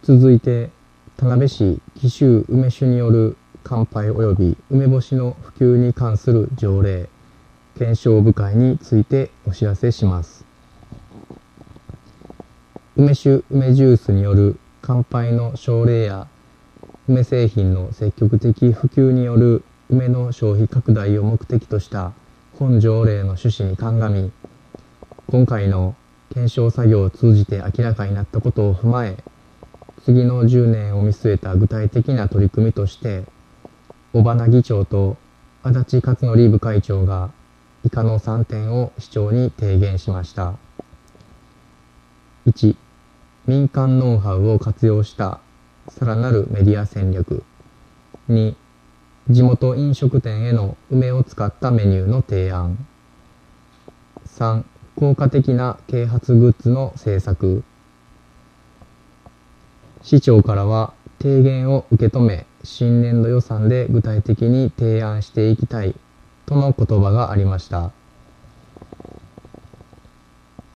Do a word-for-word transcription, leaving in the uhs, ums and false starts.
続いて、田辺市紀州梅酒による乾杯及び梅干しの普及に関する条例、検証部会についてお知らせします。梅酒、梅ジュースによる乾杯の奨励や梅製品の積極的普及による梅の消費拡大を目的とした本条例の趣旨に鑑み、今回の検証作業を通じて明らかになったことを踏まえ、次のじゅうねんを見据えた具体的な取り組みとして、尾花議長と足立勝則部会長が以下のさんてんを市長に提言しました。いち、民間ノウハウを活用したさらなるメディア戦略。に、地元飲食店への梅を使ったメニューの提案。さん、効果的な啓発グッズの制作。市長からは提言を受け止め、新年度予算で具体的に提案していきたいとの言葉がありました。